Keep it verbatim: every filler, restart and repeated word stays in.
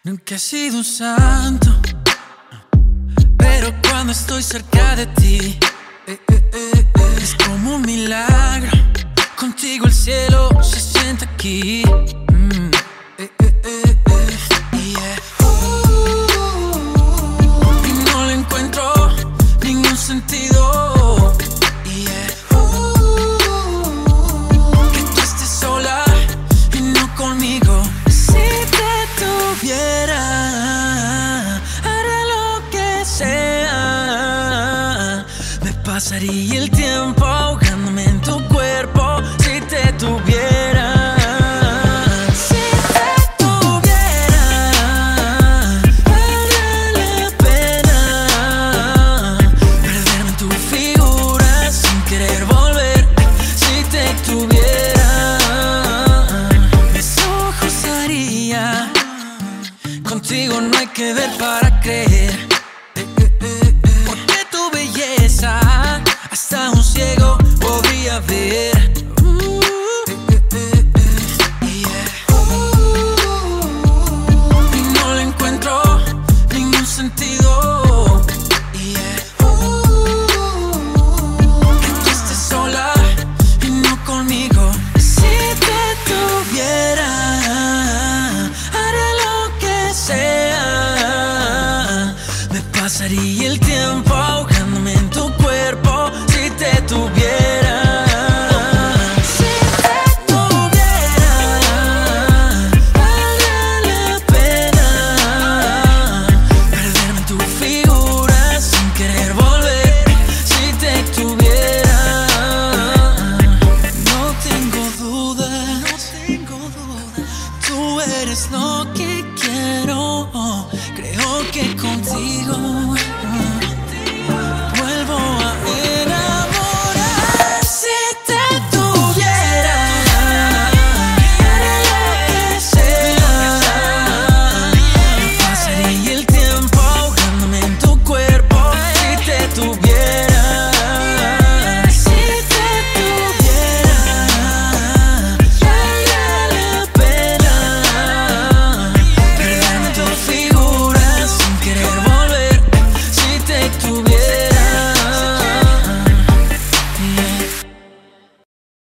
Nunca he sido un santo, pero cuando estoy cerca de ti, eh, eh, eh, eh, es como un milagro. Contigo el cielo se siente aquí. Mm, eh, eh, eh, eh, yeah. Y no le encuentro ningún sentido. Yeah. Que tú estés sola y no conmigo. Si te tuviera, haré lo que sea. Me pasaría el tiempo ahogándome en tu cuerpo. Si te tuviera, si te tuviera, vale la pena perderme en tu figura sin querer volver. Si te tuviera, mis ojos haría. Contigo no hay que ver para creer. Porque tu belleza hasta un ciego podría ver. Y no le encuentro ningún sentido. Que tú estés sola y no conmigo. Si te tuviera, haré lo que sea. Me pasaría el tiempo ahogándome en tu cuerpo. Si te tuviera, si te tuviera, vale la pena perderme en tu figura sin querer volver. Si te tuviera, no tengo dudas, no tengo dudas. Tú eres lo que